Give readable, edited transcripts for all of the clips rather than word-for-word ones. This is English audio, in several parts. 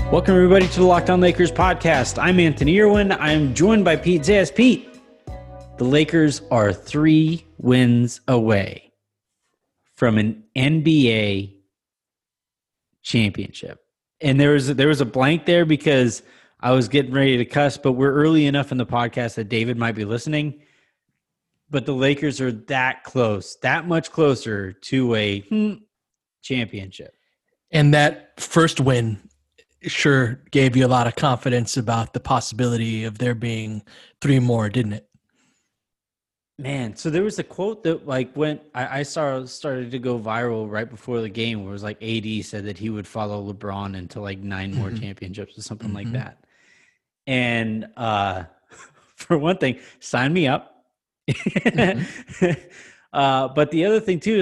Welcome, everybody, to the Locked On Lakers podcast. I'm Anthony Irwin. I'm joined by Pete Zayas. Pete, the Lakers are 3 wins away from an NBA championship. And there was a blank there because I was getting ready to cuss, but we're early enough in the podcast that David might be listening. But the Lakers are that close, that much closer to a championship. And that first win sure gave you a lot of confidence about the possibility of there being 3 more, didn't it? Man, so there was a quote that when I started to go viral right before the game where it was AD said that he would follow LeBron into 9 more championships or something like that. And for one thing, sign me up. But the other thing too is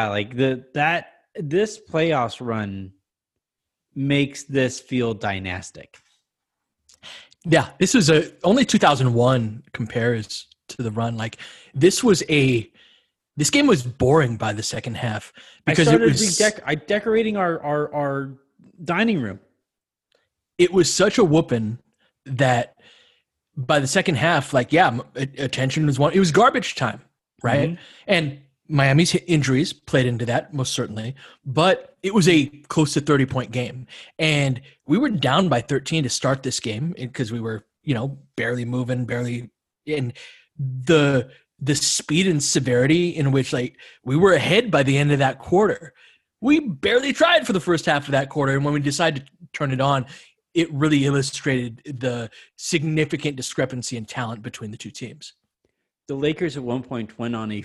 this playoffs run makes this feel dynastic. Yeah, this was only 2001 compares to the run. This game was boring by the second half because I decorating our dining room. It was such a whooping that by the second half, attention was it was garbage time, right? Mm-hmm. And Miami's injuries played into that, most certainly, but it was a close to 30-point game. And we were down by 13 to start this game because we were, barely moving, and the speed and severity in which we were ahead by the end of that quarter. We barely tried for the first half of that quarter. And when we decided to turn it on, it really illustrated the significant discrepancy in talent between the two teams. The Lakers at one point went on a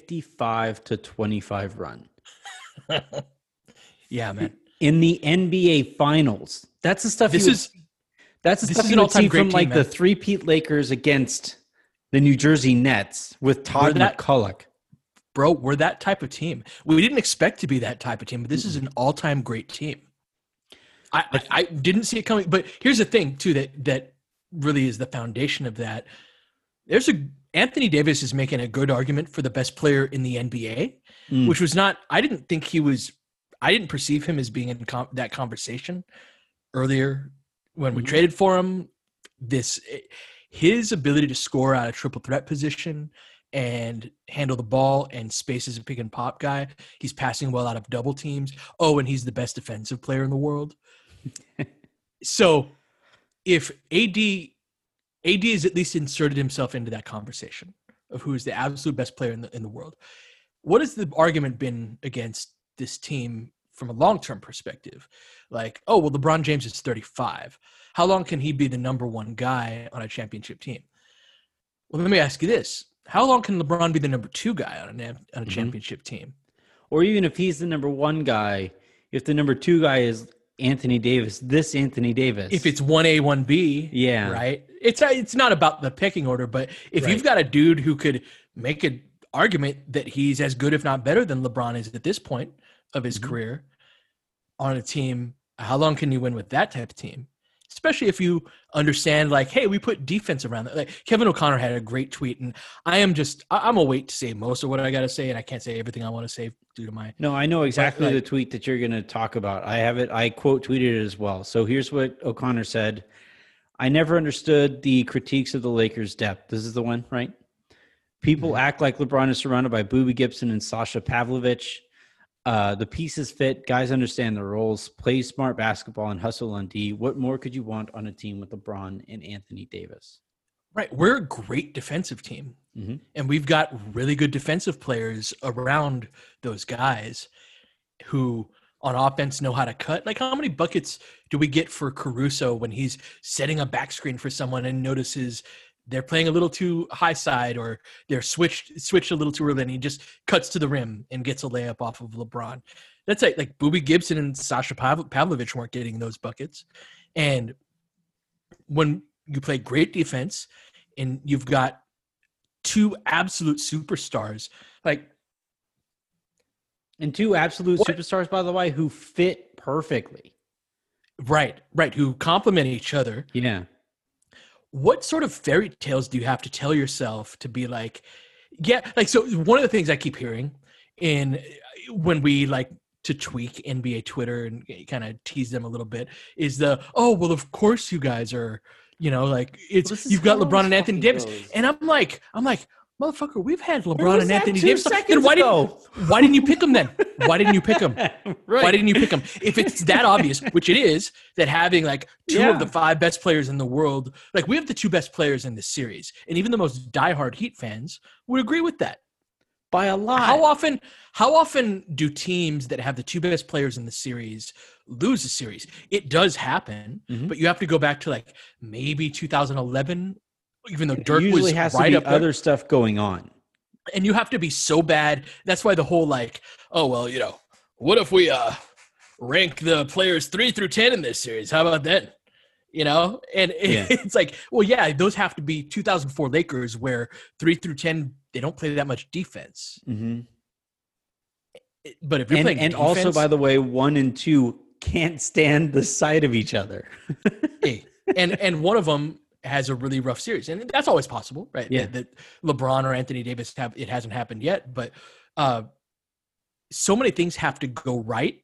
55-25 run. Yeah, man. In the NBA Finals. That's the stuff you would see from the three-peat Lakers against the New Jersey Nets with Todd McCulloch. Bro, we're that type of team. We didn't expect to be that type of team, but this is an all-time great team. I didn't see it coming. But here's the thing, too, that really is the foundation of that. Anthony Davis is making a good argument for the best player in the NBA, which was not – I didn't perceive him as being in that conversation earlier when we traded for him. His ability to score out of triple threat position and handle the ball and space as a pick and pop guy. He's passing well out of double teams. Oh, and he's the best defensive player in the world. So if AD has at least inserted himself into that conversation of who is the absolute best player in the world. What has the argument been against this team from a long-term perspective? LeBron James is 35. How long can he be the number one guy on a championship team? Well, let me ask you this. How long can LeBron be the number 2 guy on a championship team? Or even if he's the number 1 guy, if the number 2 guy is Anthony Davis, Anthony Davis. If it's 1A, 1B, yeah, right? It's not about the pecking order, but if you've got a dude who could make an argument that he's as good, if not better, than LeBron is at this point of his career on a team, how long can you win with that type of team? Especially if you understand, hey, we put defense around that. Kevin O'Connor had a great tweet, and I'm gonna wait to say most of what I got to say, and I can't say everything I want to say due to my. No, I know exactly the tweet that you're going to talk about. I have it. I quote tweeted it as well. So here's what O'Connor said: "I never understood the critiques of the Lakers' depth." This is the one, right? People act like LeBron is surrounded by Boobie Gibson and Sasha Pavlovich. The pieces fit. Guys understand their roles, play smart basketball, and hustle on D. What more could you want on a team with LeBron and Anthony Davis? Right. We're a great defensive team, and we've got really good defensive players around those guys who on offense know how to cut. How many buckets do we get for Caruso when he's setting a back screen for someone and notices they're playing a little too high side or they're switched a little too early and he just cuts to the rim and gets a layup off of LeBron. That's like Boobie Gibson and Sasha Pavlovich weren't getting those buckets. And when you play great defense and you've got 2 absolute superstars, and 2 absolute superstars, by the way, who fit perfectly. Right, who complement each other. Yeah. What sort of fairy tales do you have to tell yourself to be so one of the things I keep hearing when we to tweak NBA Twitter and kind of tease them a little bit is well, of course you guys are, like you've got LeBron and Anthony Davis. Goes. And I'm like, motherfucker, we've had LeBron and that Anthony 2 Davis. seconds Then ago? why didn't you pick them then? Why didn't you pick them? Right. Why didn't you pick them? If it's that obvious, which it is, that having like 2 of the 5 best players in the world, like we have the 2 best players in this series, and even the most diehard Heat fans would agree with that. By a lot. How often do teams that have the 2 best players in the series lose a series? It does happen, but you have to go back to like maybe 2011, even though Dirk usually was has right to be up there. Other stuff going on. And you have to be so bad. That's why the whole like, oh, well, what if we rank the players 3 through 10 in this series? How about then? And it's like, well, yeah, those have to be 2004 Lakers where 3 through 10, they don't play that much defense. Mm-hmm. But if you're playing defense, also, by the way, 1 and 2 can't stand the sight of each other. and one of them has a really rough series, and that's always possible, right? Yeah. That LeBron or Anthony Davis it hasn't happened yet, but so many things have to go right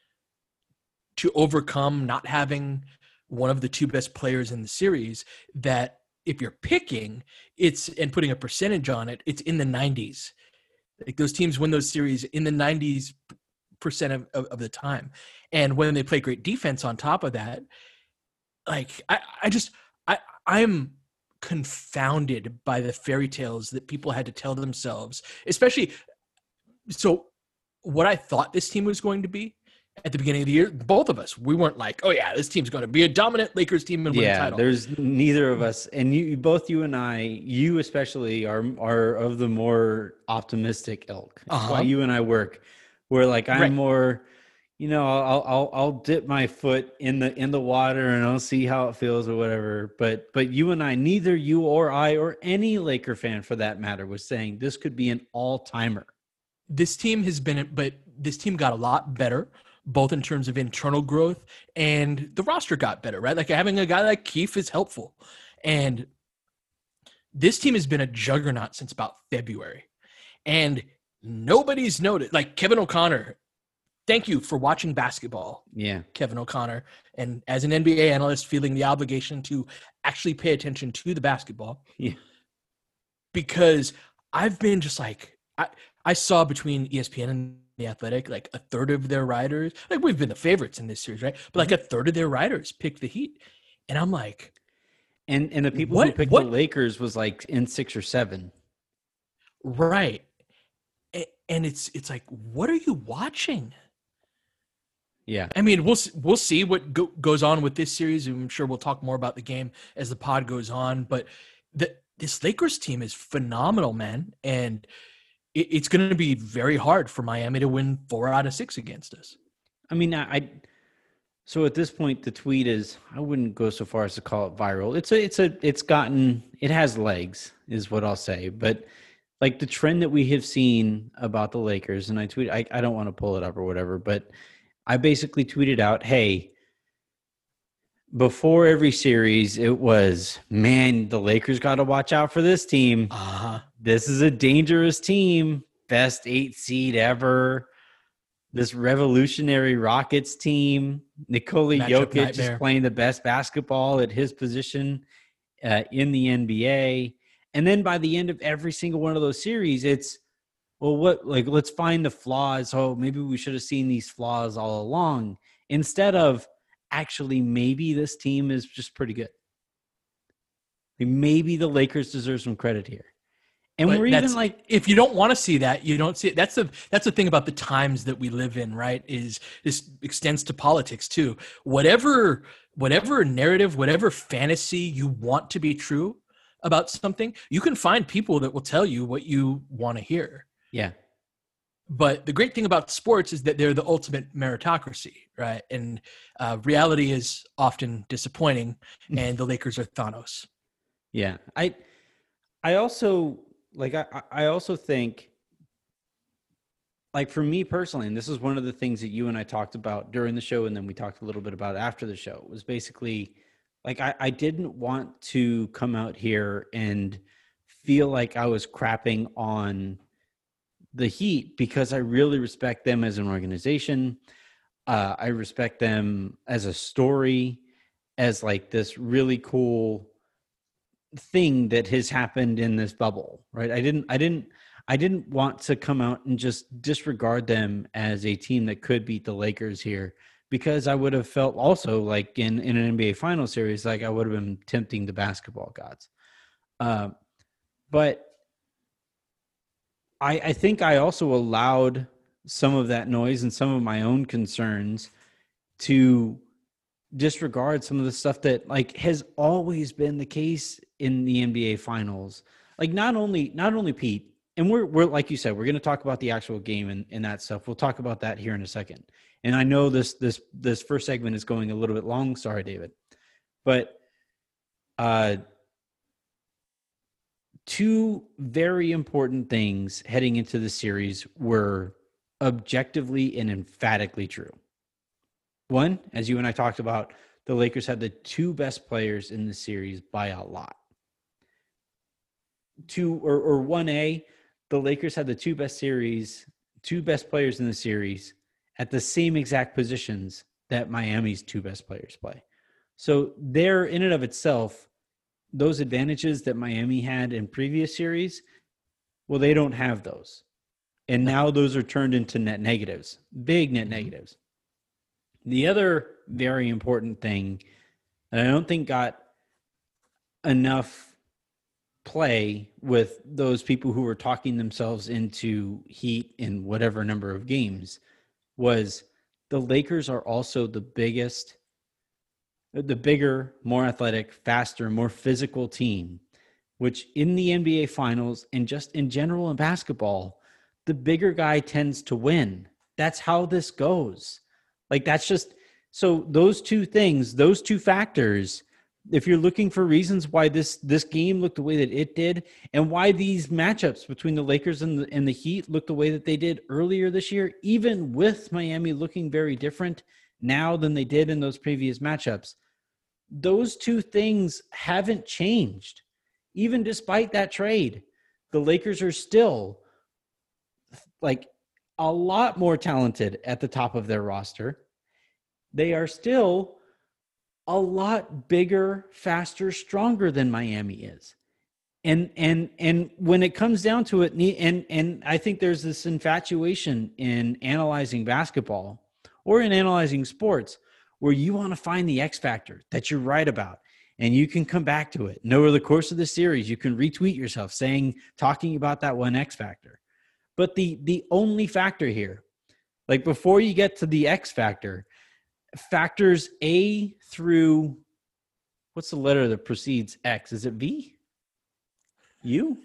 to overcome not having one of the 2 best players in the series, that if you're picking and putting a percentage on it, it's in the 90s. Like those teams win those series in the 90% of the time. And when they play great defense on top of that, like I'm confounded by the fairy tales that people had to tell themselves, especially. So what I thought this team was going to be at the beginning of the year, both of us, we weren't like, oh yeah, this team's going to be a dominant Lakers team and win the title. There's neither of us, and you and I, you especially are of the more optimistic ilk. That's why you and I work. Where like I'm more, I'll dip my foot in the water and I'll see how it feels or whatever. But you and I, neither you or I or any Laker fan for that matter was saying this could be an all-timer. This team this team got a lot better, both in terms of internal growth and the roster got better, right? Like having a guy like Keith is helpful. And this team has been a juggernaut since about February. And nobody's noticed. Like Kevin O'Connor, thank you for watching basketball. Yeah. Kevin O'Connor. And as an NBA analyst, feeling the obligation to actually pay attention to the basketball. Yeah. Because I've been just like, I saw between ESPN and The Athletic, like a third of their writers, like we've been the favorites in this series, right? But like a third of their writers picked the Heat. And I'm like, and the people who picked the Lakers was like in 6 or 7. Right. And it's like, what are you watching? Yeah. I mean, we'll see what goes on with this series. I'm sure we'll talk more about the game as the pod goes on, but this Lakers team is phenomenal, man. And it's going to be very hard for Miami to win 4 out of 6 against us. I mean, so at this point, the tweet is, I wouldn't go so far as to call it viral. It has legs is what I'll say. But like the trend that we have seen about the Lakers, and I don't want to pull it up or whatever, but I basically tweeted out, hey, before every series, it was, man, the Lakers got to watch out for this team. This is a dangerous team. Best 8 seed ever. This revolutionary Rockets team. Nikola Jokic is playing the best basketball at his position in the NBA. And then by the end of every single one of those series, it's, well, let's find the flaws. Oh, maybe we should have seen these flaws all along. Instead of, actually, maybe this team is just pretty good. Maybe the Lakers deserve some credit here. And we're even like, if you don't want to see that, you don't see it. That's the thing about the times that we live in, right? Is this extends to politics too. Whatever narrative, whatever fantasy you want to be true about something, you can find people that will tell you what you want to hear. Yeah. But the great thing about sports is that they're the ultimate meritocracy, right? And reality is often disappointing, and the Lakers are Thanos. Yeah. I also think, like, for me personally, and this is one of the things that you and I talked about during the show, and then we talked a little bit about after the show, was basically, like, I didn't want to come out here and feel like I was crapping on the Heat because I really respect them as an organization. I respect them as a story, as like this really cool thing that has happened in this bubble, right? I didn't want to come out and just disregard them as a team that could beat the Lakers here, because I would have felt also like in an NBA final series, like I would have been tempting the basketball gods. But I think I also allowed some of that noise and some of my own concerns to disregard some of the stuff that like has always been the case in the NBA finals. Like not only Pete, and we're like you said, we're going to talk about the actual game and that stuff. We'll talk about that here in a second. And I know this first segment is going a little bit long. Sorry, David, but two very important things heading into the series were objectively and emphatically true. One, as you and I talked about, the Lakers had the two best players in the series by a lot. Two or 1A, the Lakers had the two best players in the series at the same exact positions that Miami's two best players play. So there, in and of itself, those advantages that Miami had in previous series, well, they don't have those. And now those are turned into net negatives, big net negatives. The other very important thing that I don't think got enough play with those people who were talking themselves into Heat in whatever number of games was the Lakers are also the bigger, more athletic, faster, more physical team, which in the NBA finals and just in general in basketball, the bigger guy tends to win. That's how this goes. Like that's just, so those two things, those two factors, if you're looking for reasons why this game looked the way that it did and why these matchups between the Lakers and the Heat looked the way that they did earlier this year, even with Miami looking very different now than they did in those previous matchups, those two things haven't changed. Even despite that trade, the Lakers are still like a lot more talented at the top of their roster. They are still a lot bigger, faster, stronger than Miami is. And when it comes down to it, and I think there's this infatuation in analyzing basketball or in analyzing sports where you want to find the X factor that you're right about. And you can come back to it. And over the course of the series, you can retweet yourself talking about that one X factor. But the only factor here, like before you get to the X factor, factors A through, what's the letter that precedes X? Is it V? U?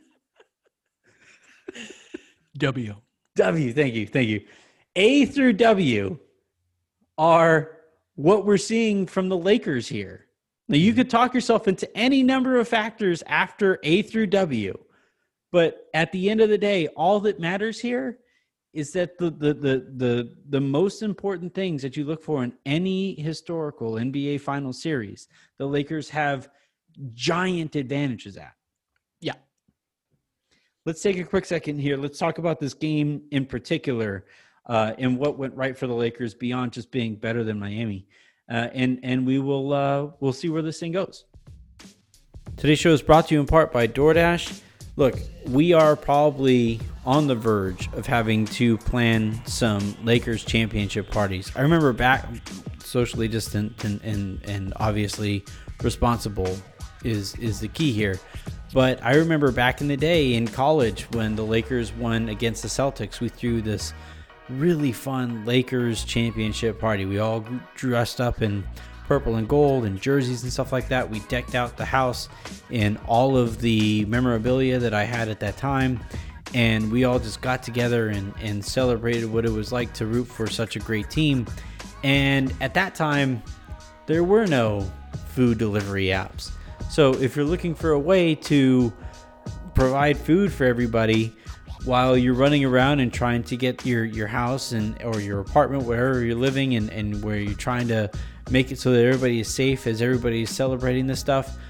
W. W, thank you. A through W are what we're seeing from the Lakers here. Now, you could talk yourself into any number of factors after A through W, but at the end of the day, all that matters here is that the most important things that you look for in any historical NBA final series, the Lakers have giant advantages at. Yeah. Let's take a quick second here. Let's talk about this game in particular and what went right for the Lakers beyond just being better than Miami. And we'll see where this thing goes. Today's show is brought to you in part by DoorDash. Look, we are probably on the verge of having to plan some Lakers championship parties. I remember back, socially distant and obviously responsible is the key here. But I remember back in the day in college when the Lakers won against the Celtics, we threw this really fun Lakers championship party. We all dressed up in purple and gold and jerseys and stuff like that. We decked out the house in all of the memorabilia that I had at that time. And we all just got together and celebrated what it was like to root for such a great team. And at that time, there were no food delivery apps. So if you're looking for a way to provide food for everybody while you're running around and trying to get your house or your apartment, wherever you're living and where you're trying to make it so that everybody is safe as everybody is celebrating this stuff,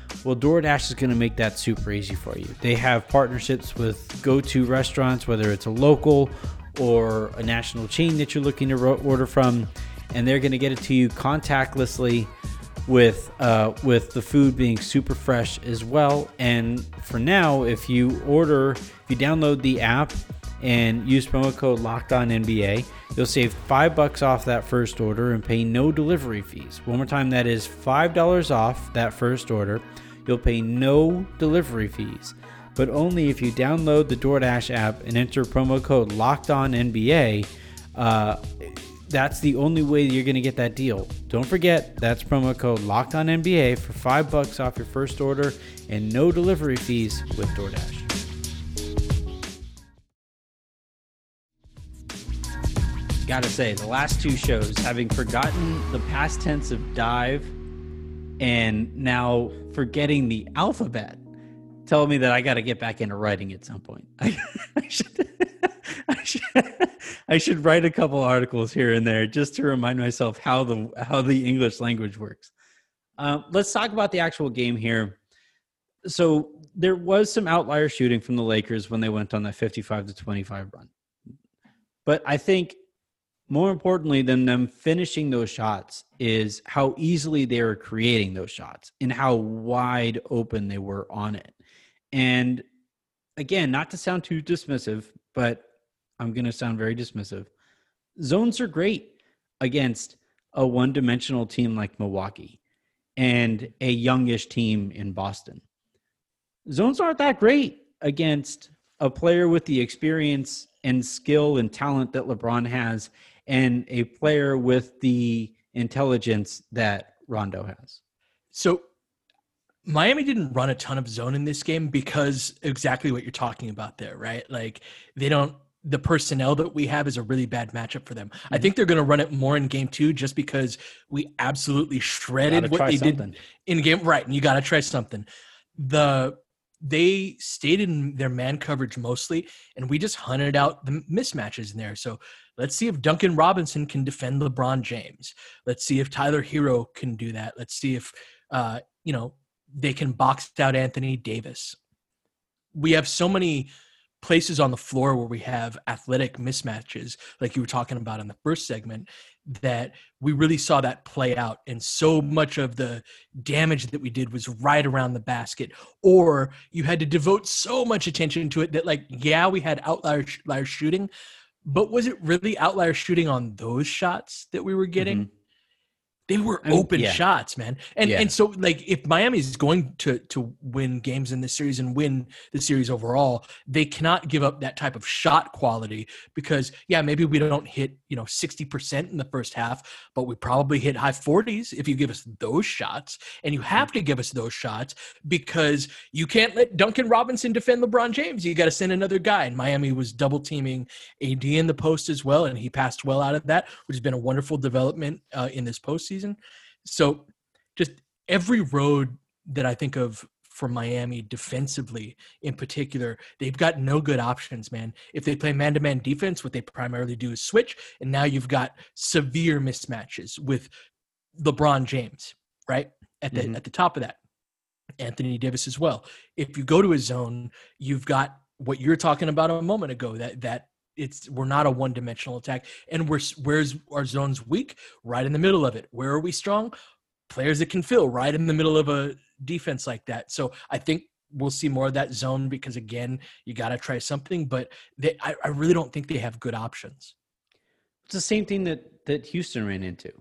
Well, DoorDash is going to make that super easy for you. They have partnerships with go-to restaurants, whether it's a local or a national chain that you're looking to order from, and they're going to get it to you contactlessly with the food being super fresh as well. And for now, if you download the app and use promo code LOCKEDONNBA, you'll save $5 off that first order and pay no delivery fees. One more time, that is $5 off that first order. You'll pay no delivery fees, but only if you download the DoorDash app and enter promo code LOCKEDONNBA. That's the only way you're going to get that deal. Don't forget, that's promo code LOCKEDONNBA for $5 off your first order and no delivery fees with DoorDash. Gotta say, the last two shows, having forgotten the past tense of dive and now forgetting the alphabet, tell me that I got to get back into writing at some point. I should write a couple articles here and there just to remind myself how the English language works. Let's talk about the actual game here. So there was some outlier shooting from the Lakers when they went on that 55-25 run. But I think more importantly than them finishing those shots is how easily they were creating those shots and how wide open they were on it. And again, not to sound too dismissive, but I'm going to sound very dismissive. Zones are great against a one-dimensional team like Milwaukee and a youngish team in Boston. Zones aren't that great against a player with the experience and skill and talent that LeBron has and a player with the intelligence that Rondo has. So Miami didn't run a ton of zone in this game because exactly what you're talking about there, right? Like the personnel that we have is a really bad matchup for them. Mm-hmm. I think they're going to run it more in game 2 just because we absolutely shredded what they did in game. Right. And you got to try something. They stayed in their man coverage mostly, and we just hunted out the mismatches in there. So let's see if Duncan Robinson can defend LeBron James. Let's see if Tyler Hero can do that. Let's see if, they can box out Anthony Davis. We have so many places on the floor where we have athletic mismatches, like you were talking about in the first segment, that we really saw that play out. And so much of the damage that we did was right around the basket, or you had to devote so much attention to it that, like, yeah, we had outlier shooting, but was it really outlier shooting on those shots that we were getting? Mm-hmm. They were open shots, man. And so, like, if Miami is going to win games in this series and win the series overall, they cannot give up that type of shot quality because, maybe we don't hit, 60% in the first half, but we probably hit high 40s if you give us those shots. And you have to give us those shots because you can't let Duncan Robinson defend LeBron James. You got to send another guy. And Miami was double teaming AD in the post as well, and he passed well out of that, which has been a wonderful development in this postseason. So just every road that I think of for Miami defensively in particular, they've got no good options, man. If they play man-to-man defense, what they primarily do is switch, and now you've got severe mismatches with LeBron James, right? At the top of that. Anthony Davis as well. If you go to a zone, you've got what you're talking about a moment ago, that we're not a one-dimensional attack. And where's our zones weak? Right in the middle of it. Where are we strong? Players that can fill right in the middle of a defense like that. So I think we'll see more of that zone because, again, you got to try something. But I really don't think they have good options. It's the same thing that Houston ran into.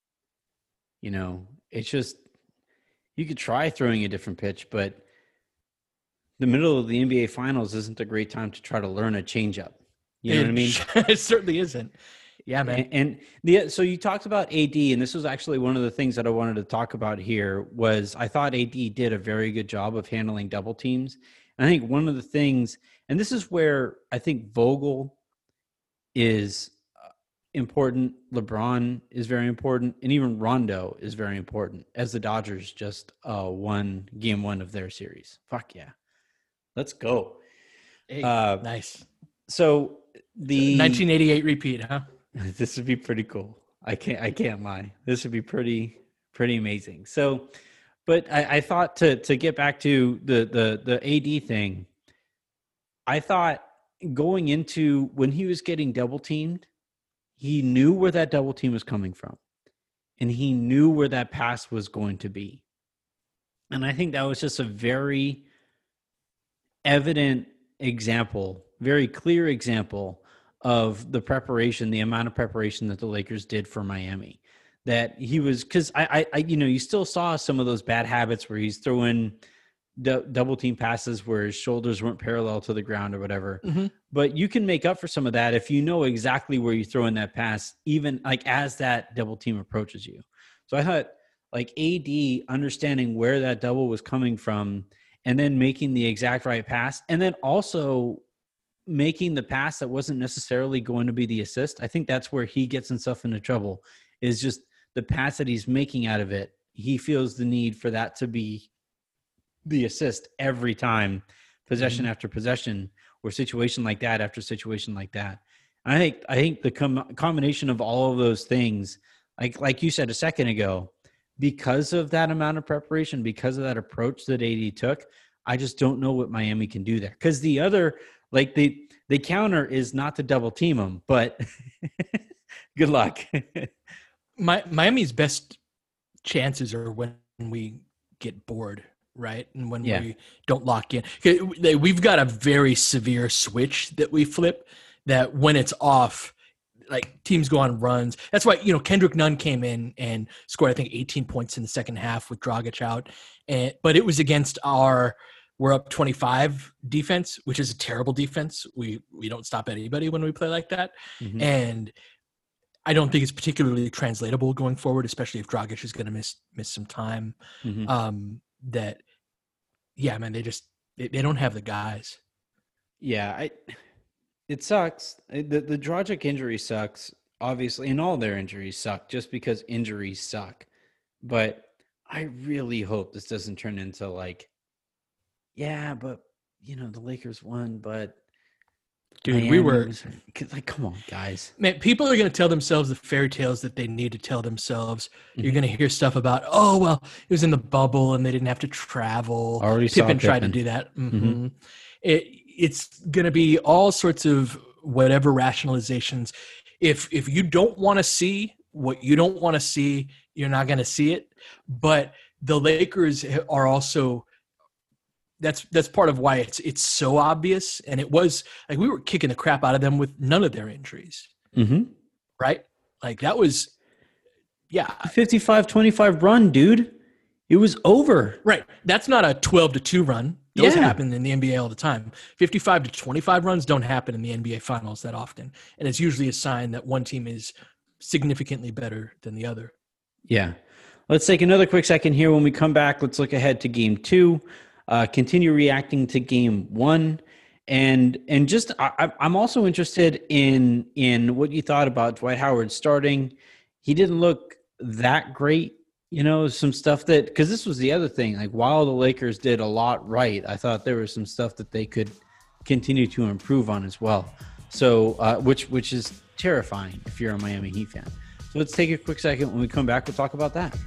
It's just you could try throwing a different pitch, but the middle of the NBA Finals isn't a great time to try to learn a changeup. You know what I mean? It certainly isn't. Yeah, man. And so you talked about AD, and this was actually one of the things that I wanted to talk about here was I thought AD did a very good job of handling double teams. And I think one of the things, and this is where I think Vogel is important, LeBron is very important, and even Rondo is very important as the Dodgers just won game 1 of their series. Fuck yeah. Let's go. Hey, nice. So the 1988 repeat, huh? This would be pretty cool. I can't lie. This would be pretty amazing. So But I thought to get back to the AD thing, I thought going into when he was getting double teamed, he knew where that double team was coming from, and he knew where that pass was going to be. And I think that was just a very evident example, very clear example of the preparation, the amount of preparation that the Lakers did for Miami. That he was, because I you still saw some of those bad habits where he's throwing double team passes where his shoulders weren't parallel to the ground or whatever. Mm-hmm. But you can make up for some of that if you know exactly where you throw in that pass, even like as that double team approaches you. So I thought like AD understanding where that double was coming from and then making the exact right pass, and then also making the pass that wasn't necessarily going to be the assist. I think that's where he gets himself into trouble, is just the pass that he's making out of it. He feels the need for that to be the assist every time, possession after possession, or situation like that after situation like that. And I think the combination of all of those things, like you said a second ago, because of that amount of preparation, because of that approach that AD took, I just don't know what Miami can do there. Because the other, like the counter is not to double team them, but good luck. Miami's best chances are when we get bored, right? And when we don't lock in. We've got a very severe switch that we flip that when it's off, like teams go on runs. That's why, Kendrick Nunn came in and scored, I think, 18 points in the second half with Dragic out. But it was against we're up 25 defense, which is a terrible defense. We don't stop anybody when we play like that. Mm-hmm. And I don't think it's particularly translatable going forward, especially if Dragic is going to miss some time. Mm-hmm. They don't have the guys. Yeah, it sucks. The Dragic injury sucks, obviously, and all their injuries suck just because injuries suck. But I really hope this doesn't turn into like, but the Lakers won, but dude, Miami we were like, come on, guys. Man, people are going to tell themselves the fairy tales that they need to tell themselves. Mm-hmm. You're going to hear stuff about, oh, well, it was in the bubble and they didn't have to travel. Pippen tried to do that. Mm-hmm. Mm-hmm. It's going to be all sorts of whatever rationalizations. If you don't want to see what you don't want to see, you're not going to see it. But the Lakers are also that's part of why it's so obvious. And it was like we were kicking the crap out of them with none of their injuries. Mm-hmm. Right? Like that was, 55-25 run, dude. It was over. Right. That's not a 12-2 run. Those happen in the NBA all the time. 55-25 runs don't happen in the NBA finals that often. And it's usually a sign that one team is significantly better than the other. Yeah. Let's take another quick second here. When we come back, let's look ahead to game 2. Continue reacting to game 1. And just I'm also interested in what you thought about Dwight Howard starting. He didn't look that great. Some stuff that, because this was the other thing, like while the Lakers did a lot right, I thought there was some stuff that they could continue to improve on as well. So, which is terrifying if you're a Miami Heat fan. So let's take a quick second. When we come back, we'll talk about that.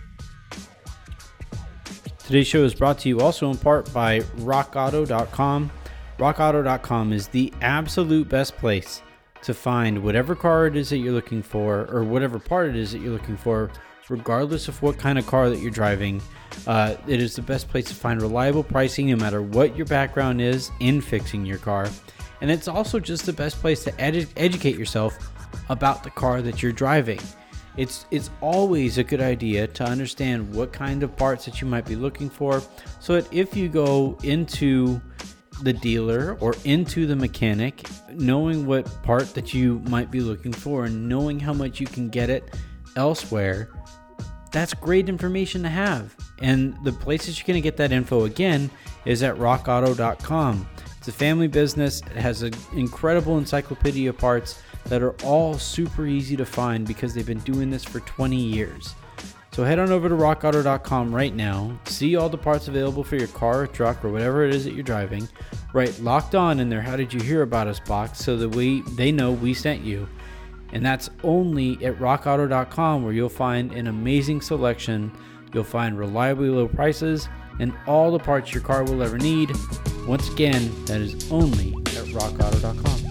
Today's show is brought to you also in part by RockAuto.com. RockAuto.com is the absolute best place to find whatever car it is that you're looking for, or whatever part it is that you're looking for, regardless of what kind of car that you're driving. It is the best place to find reliable pricing no matter what your background is in fixing your car. And it's also just the best place to educate yourself about the car that you're driving. It's always a good idea to understand what kind of parts that you might be looking for, so that if you go into the dealer or into the mechanic, knowing what part that you might be looking for and knowing how much you can get it elsewhere, that's great information to have. And the places you're going to get that info again is at rockauto.com. It's a family business. It has an incredible encyclopedia of parts that are all super easy to find because they've been doing this for 20 years. So head on over to rockauto.com right now, see all the parts available for your car or truck or whatever it is that you're driving. Write Locked On in their How Did You Hear About Us box so that they know we sent you. And that's only at rockauto.com, where you'll find an amazing selection You'll find reliably low prices and all the parts your car will ever need. Once again, that is only at rockauto.com.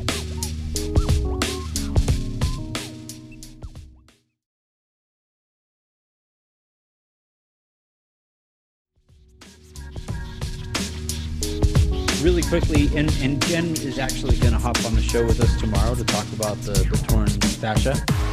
Really quickly, and Jen is actually going to hop on the show with us tomorrow to talk about the torn fascia.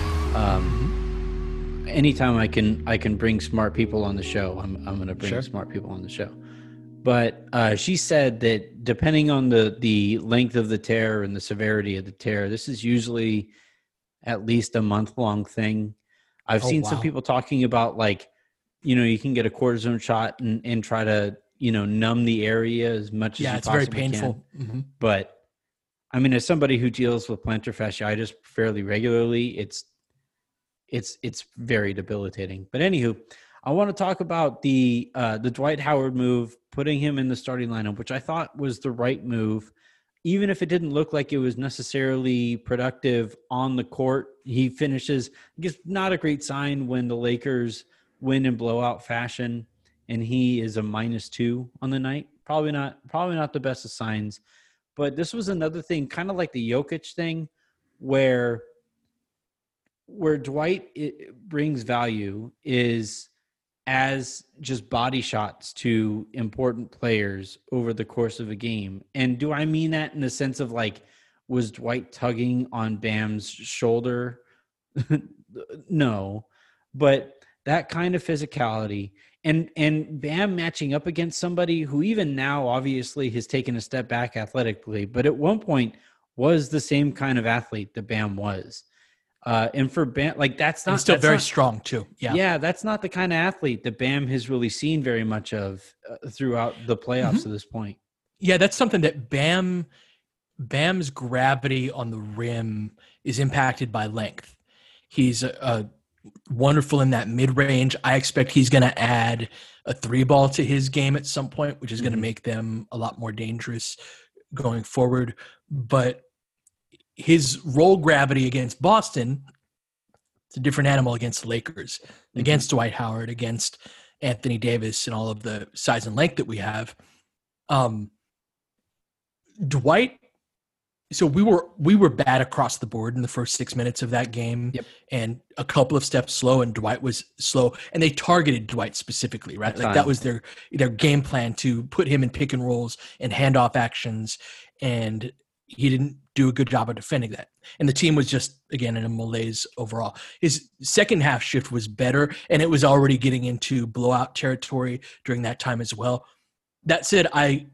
Anytime I can bring smart people on the show, I'm going to bring smart people on the show. But she said that depending on the length of the tear and the severity of the tear, this is usually at least a month-long thing. I've seen some people talking about, like, you can get a cortisone shot and try to, numb the area as much as you possibly can. Yeah, it's very painful. Mm-hmm. But, I mean, as somebody who deals with plantar fasciitis fairly regularly, it's very debilitating. But anywho, I want to talk about the Dwight Howard move, putting him in the starting lineup, which I thought was the right move, even if it didn't look like it was necessarily productive on the court. He finishes, I guess, not a great sign when the Lakers win in blowout fashion, and he is a -2 on the night. Probably not the best of signs. But this was another thing, kind of like the Jokic thing, where Dwight brings value is as just body shots to important players over the course of a game. And do I mean that in the sense of, like, was Dwight tugging on Bam's shoulder? No, but that kind of physicality and Bam matching up against somebody who even now obviously has taken a step back athletically, but at one point was the same kind of athlete that Bam was. And for Bam, like, that's not, and still very strong too. Yeah. That's not the kind of athlete that Bam has really seen very much of throughout the playoffs to this point. Yeah. That's something that Bam's gravity on the rim is impacted by length. He's wonderful in that mid-range. I expect he's going to add a 3-ball to his game at some point, which is going to make them a lot more dangerous going forward. But his roll gravity against Boston, it's a different animal against the Lakers, against Dwight Howard, against Anthony Davis, and all of the size and length that we have. Dwight, so we were bad across the board in the first 6 minutes of that game, and a couple of steps slow, and Dwight was slow, and they targeted Dwight specifically, right? Like, that was their game plan, to put him in pick and rolls and handoff actions, and he didn't do a good job of defending that. And the team was just, again, in a malaise overall. His second half shift was better, and it was already getting into blowout territory during that time as well. That said, I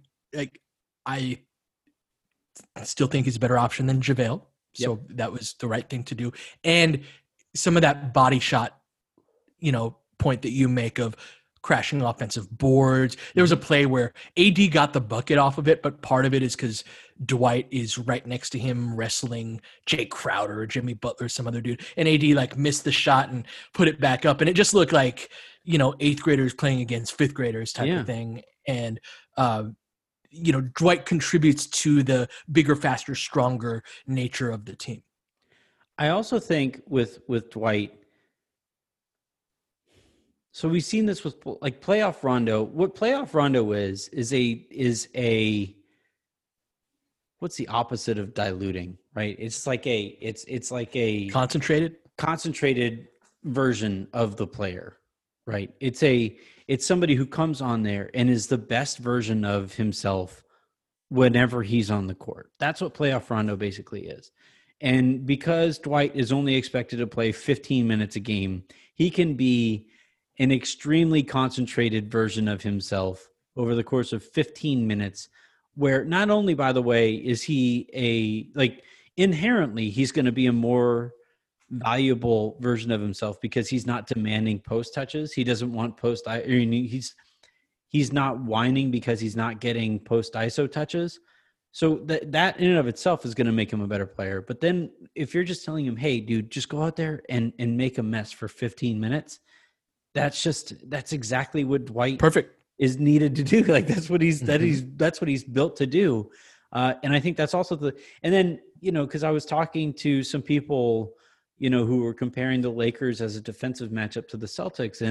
still think he's a better option than JaVale. So that was the right thing to do. And some of that body shot, point that you make of crashing offensive boards. There was a play where AD got the bucket off of it, but part of it is because Dwight is right next to him wrestling Jay Crowder or Jimmy Butler, some other dude. And AD missed the shot and put it back up. And it just looked like, 8th graders playing against 5th graders type of thing. And, Dwight contributes to the bigger, faster, stronger nature of the team. I also think with Dwight, so we've seen this with, like, playoff Rondo. What playoff Rondo is a what's the opposite of diluting, right? It's like a concentrated version of the player, right? It's somebody who comes on there and is the best version of himself whenever he's on the court. That's what playoff Rondo basically is. And because Dwight is only expected to play 15 minutes a game, he can be an extremely concentrated version of himself over the course of 15 minutes, where not only, by the way, is he inherently he's going to be a more valuable version of himself because he's not demanding post touches. He doesn't want post. He's not whining because he's not getting post ISO touches. So that in and of itself is going to make him a better player. But then if you're just telling him, hey, dude, just go out there and make a mess for 15 minutes, that's exactly what Dwight is needed to do. Like, that's what he's built to do. And I think that's also and then, because I was talking to some people, who were comparing the Lakers as a defensive matchup to the Celtics, and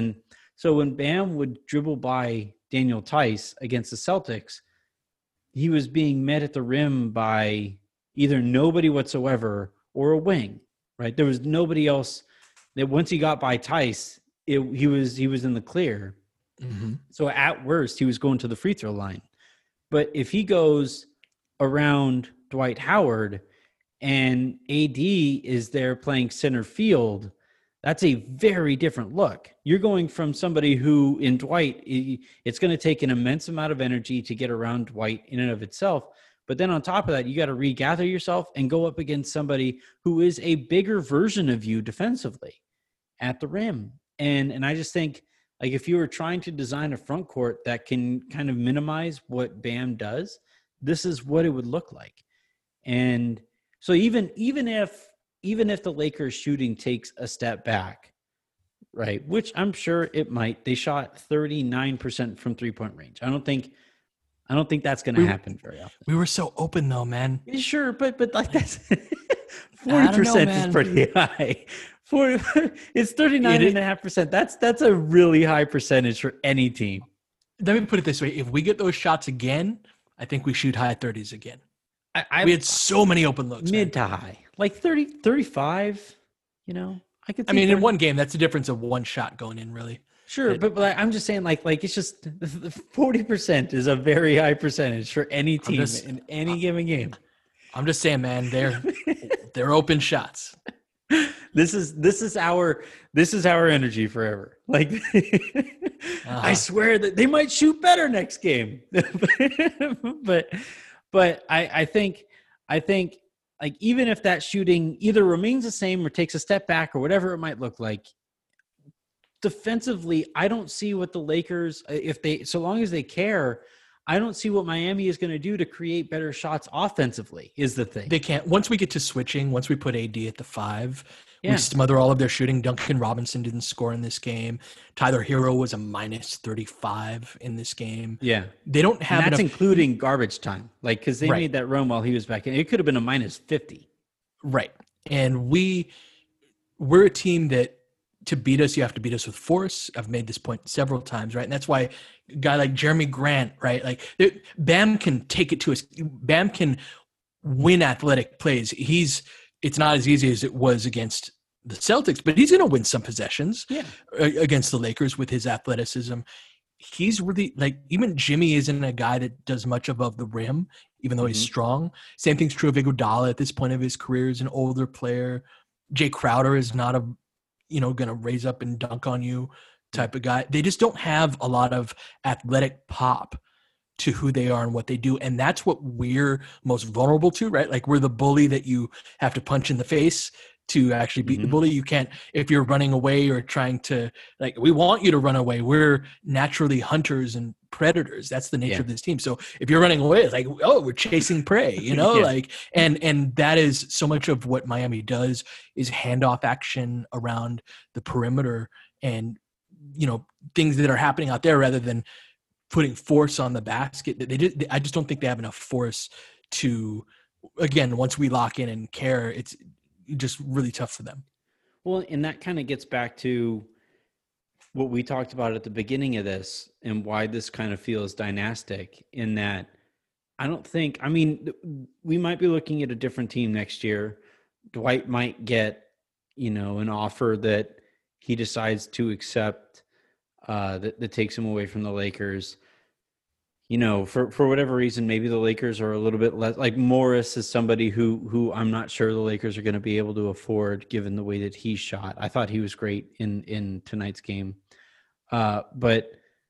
So when Bam would dribble by Daniel Tice against the Celtics, he was being met at the rim by either nobody whatsoever or a wing, right? There was nobody else that once he got by Tice, he was in the clear. Mm-hmm. So at worst, he was going to the free throw line. But if he goes around Dwight Howard and AD is there playing center field, that's a very different look. You're going from somebody who in Dwight, it's going to take an immense amount of energy to get around Dwight in and of itself. But then on top of that, you got to regather yourself and go up against somebody who is a bigger version of you defensively at the rim. And I just think, like, if you were trying to design a front court that can kind of minimize what Bam does, this is what it would look like. And so even if the Lakers shooting takes a step back, right, which I'm sure it might, they shot 39% from 3-point range. I don't think that's going to happen very often. We were so open though, man. Sure, but like that's 40% is pretty high. It's 39.5%. That's a really high percentage for any team. Let me put it this way: if we get those shots again, I think we shoot high 30s again. We had so many open looks, mid to high, like 30, 35. You know, I mean, in one game, that's the difference of one shot going in, really. Sure, but I'm just saying, like it's just 40% is a very high percentage for any team in any given game. I'm just saying, man, they're open shots. This is our energy forever. Like I swear that they might shoot better next game. but I think like even if that shooting either remains the same or takes a step back or whatever it might look like, defensively, I don't see what the Lakers, so long as they care, I don't see what Miami is going to do to create better shots offensively is the thing. They can't. Once we get to switching, once we put AD at the 5, we smother all of their shooting. Duncan Robinson didn't score in this game. Tyler Hero was a minus 35 in this game. Yeah. They don't have that's including garbage time. Like, because they made that run while he was back in. It could have been a minus 50. Right. And we're a team that to beat us, you have to beat us with force. I've made this point several times, right? And that's why a guy like Jeremy Grant, right? Like Bam can take it to us. Bam can win athletic plays. It's not as easy as it was against the Celtics, but he's going to win some possessions against the Lakers with his athleticism. He's really like, even Jimmy isn't a guy that does much above the rim, even though he's strong. Same thing's true of Iguodala at this point of his career as an older player. Jay Crowder is not going to raise up and dunk on you type of guy. They just don't have a lot of athletic pop to who they are and what they do. And that's what we're most vulnerable to, right? Like we're the bully that you have to punch in the face to actually beat the bully. You can't, if you're running away or trying to, like, we want you to run away. We're naturally hunters and predators. That's the nature of this team. So if you're running away, it's like, oh, we're chasing prey, like, and that is so much of what Miami does is handoff action around the perimeter and, things that are happening out there rather than putting force on the basket. I just don't think they have enough force to, again, once we lock in and care, it's just really tough for them. Well, and that kind of gets back to what we talked about at the beginning of this and why this kind of feels dynastic in that we might be looking at a different team next year. Dwight might get, an offer that he decides to accept that takes him away from the Lakers. For whatever reason, maybe the Lakers are a little bit less, like Morris is somebody who I'm not sure the Lakers are going to be able to afford given the way that he shot. I thought he was great in tonight's game. But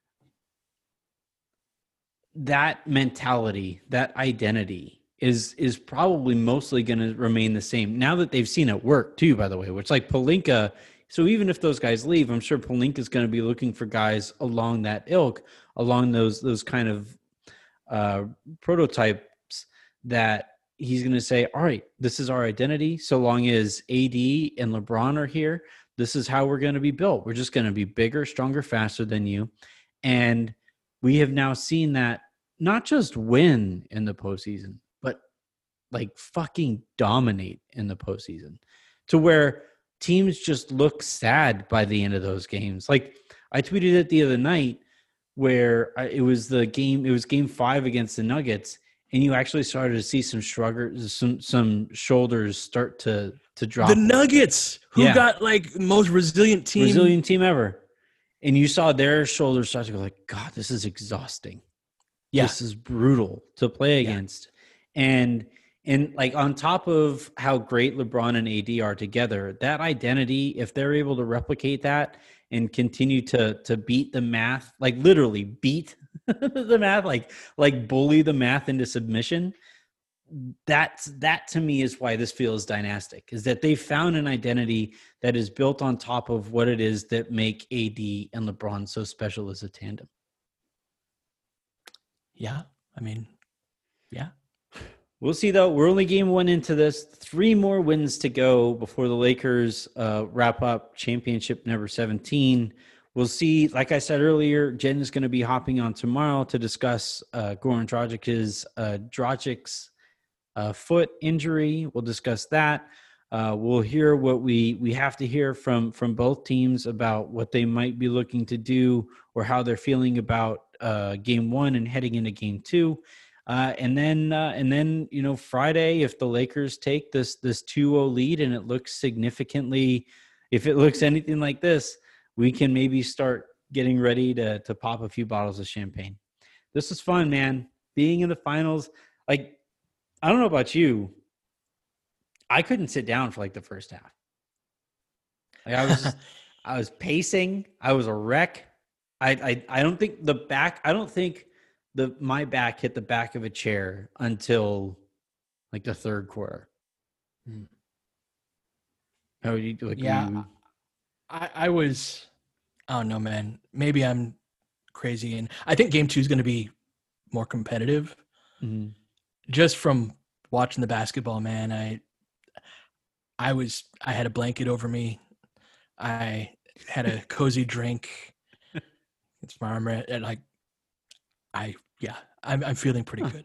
that mentality, that identity is probably mostly going to remain the same now that they've seen it work too, by the way, which like Pelinka. So even if those guys leave, I'm sure Pelinka is going to be looking for guys along that ilk, along those kind of prototypes that he's going to say, all right, this is our identity. So long as AD and LeBron are here, this is how we're going to be built. We're just going to be bigger, stronger, faster than you. And we have now seen that not just win in the postseason, but like fucking dominate in the postseason to where teams just look sad by the end of those games. Like I tweeted it the other night where it was game 5 against the Nuggets, and you actually started to see some shoulders start to drop. The Nuggets, who got like most resilient team ever. And you saw their shoulders start to go like, God, this is exhausting. Yeah. This is brutal to play against. And like on top of how great LeBron and AD are together, that identity, if they're able to replicate that and continue to beat the math, like literally beat the math, like bully the math into submission, that to me is why this feels dynastic, is that they found an identity that is built on top of what it is that make AD and LeBron so special as a tandem. Yeah. I mean, yeah. We'll see, though. We're only game 1 into this. 3 more wins to go before the Lakers wrap up championship number 17. We'll see. Like I said earlier, Jen is going to be hopping on tomorrow to discuss Goran Dragic's foot injury. We'll discuss that. We'll hear what we have to hear from both teams about what they might be looking to do or how they're feeling about game 1 and heading into game 2. And then Friday, if the Lakers take this 2-0 lead and it looks significantly, if it looks anything like this, we can maybe start getting ready to pop a few bottles of champagne. This is fun, man. Being in the finals, like, I don't know about you, I couldn't sit down for like the first half. Like I was pacing. I was a wreck. I don't think my back hit the back of a chair until like the third quarter. How would you do? I was, I don't know, man. Maybe I'm crazy, and I think game 2 is going to be more competitive. Mm-hmm. Just from watching the basketball, man, I had a blanket over me. I had a cozy drink. It's my arm, and I'm feeling pretty good.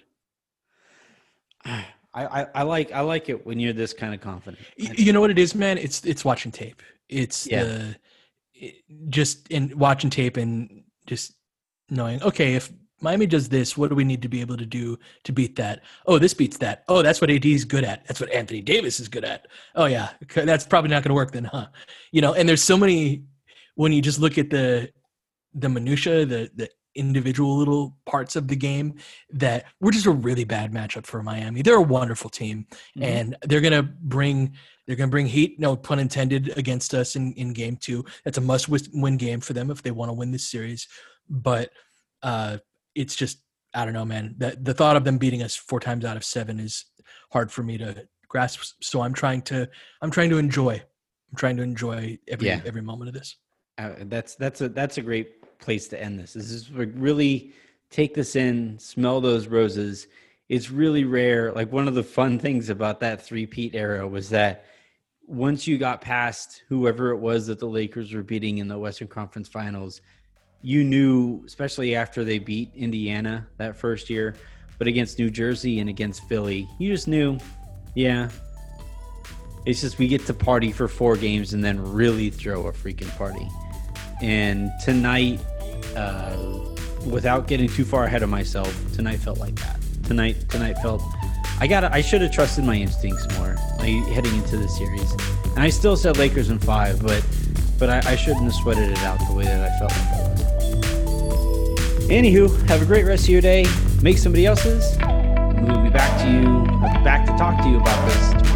I like it when you're this kind of confident. You know what it is, man? It's watching tape. It's just in watching tape and just knowing, okay, if Miami does this, what do we need to be able to do to beat that? Oh, this beats that. Oh, that's what AD is good at. That's what Anthony Davis is good at. Oh yeah, that's probably not going to work then, huh? And there's so many, when you just look at the minutia, the individual little parts of the game, that we're just a really bad matchup for Miami. They're a wonderful team, and they're gonna bring heat, no pun intended, against us in game 2. That's a must-win game for them if they want to win this series. But it's just, I don't know, man. The thought of them beating us 4 times out of 7 is hard for me to grasp. So I'm trying to enjoy. I'm trying to enjoy every moment of this. That's a great place to end this. This is really take this in, smell those roses. It's really rare. Like, one of the fun things about that three-peat era was that once you got past whoever it was that the Lakers were beating in the Western Conference Finals, you knew, especially after they beat Indiana that first year, but against New Jersey and against Philly, you just knew, yeah, it's just we get to party for 4 games and then really throw a freaking party. And tonight, without getting too far ahead of myself, tonight felt like that. Tonight felt, I should have trusted my instincts more heading into the series. And I still said Lakers in 5, but I shouldn't have sweated it out the way that I felt like I was. Anywho, have a great rest of your day. Make somebody else's. We'll be back to talk to you about this